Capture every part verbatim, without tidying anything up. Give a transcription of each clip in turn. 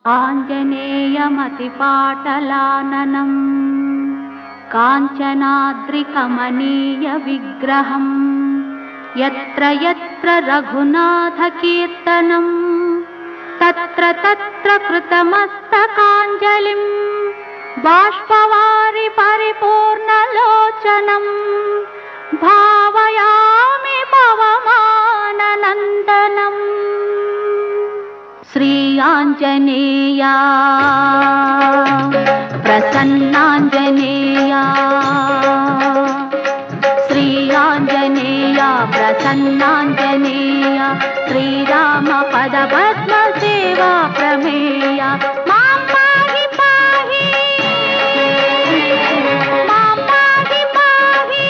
ఆంజనేయమతిపాటలాననం కాంచనాద్రికమనీయ విగ్రహం యత్ర యత్ర రఘునాథ కీర్తనం తత్ర తత్ర కృతమస్తకాంజలిం బాష్పవారి పరిపూర్ణలోచనం భావయామి పవమాననందనం. శ్రీ ఆంజనేయ ప్రసన్నాంజనేయ శ్రీ ఆంజనేయ ప్రసన్నాంజనేయ శ్రీరామ పద పద్మ సేవా ప్రమేయ మాం పాహి పాహి మాం పాహి పాహి.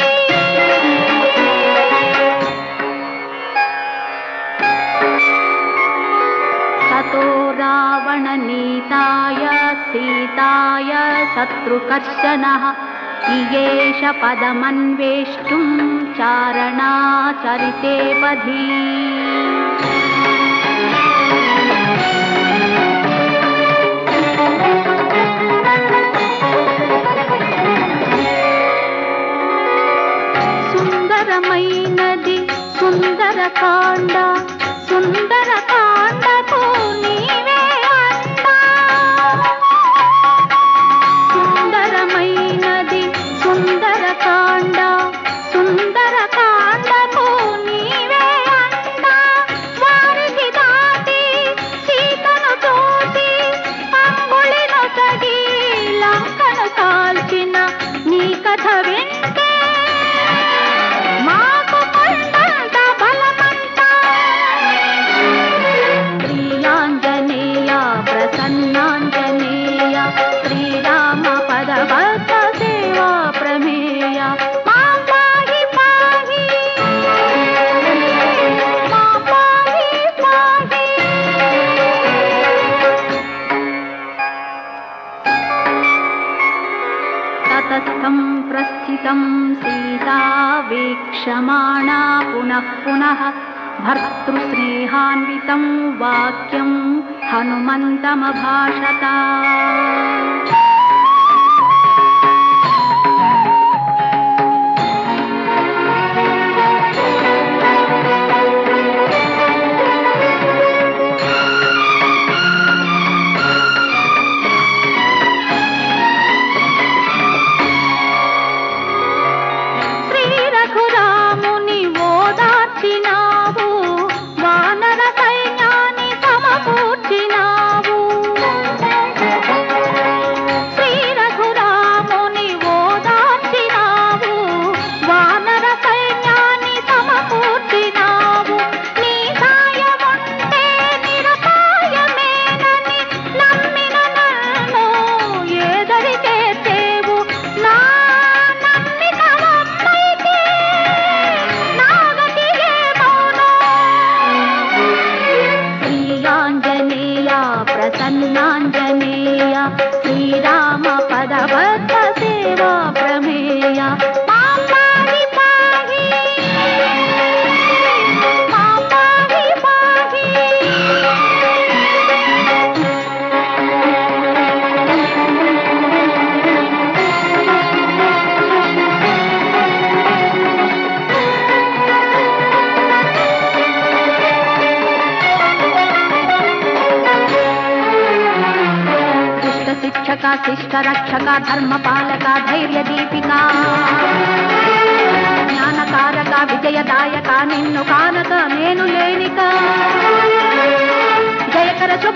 తతో రావణ నీతాయ సీతాయ శత్రుకర్షణః ఇయేష పదమన్వేష్టుం చారణాచరితే పథి. సుందరమైనది సుందరకాండ సుందరకాండకు నీవే అండా. సుందరమైనది సుందరకాండ సుందరకాండకు నీవే అండా. వారికి దాటి సీతను చూసి అంగుళిను సగి లంకను కాల్చిన నీ కథ వింటే మాకు కొండంత బలమంట. శ్రీ ఆంజనేయ ప్రసన్నాంజనేయ శ్రీరామ పద పద్మ సేవా ప్రమేయ మాం పాహి పాహి మాం పాహి పాహి. తతస్థం ప్రస్థితం సీతా వీక్షమాణా పునః పునః భర్తృస్నేహాన్వితం వాక్యం హనుమంతమభాషత. శ్రీ రఘురాముని ఓదార్చినావు వానర సైన్యాన్ని సమకూర్చినావు. శ్రీ రఘురాముని ఓదార్చినావు వానర సైన్యాన్ని సమకూర్చినావు. నీ సాయముంటే నిరపాయమేనని నమ్మిన నన్ను ఏదరి చేసేవు. నా నమ్మిన వమ్మైతే నాగతి ఏమౌనో. శ్రీ ఆంజనేయ ప్రసన్నాంజనేయ శ్రీరామ పద పద్మ సేవా ప్రమేయ మాం పాహి పాహి మాం పాహి పాహి. దుష్ట శిక్షక శిష్ట రక్షక ధర్మపాలక ధైర్య దీపిక జ్ఞానకారక విజయదాయక నిన్ను కానక నేను లేనిక. జయకర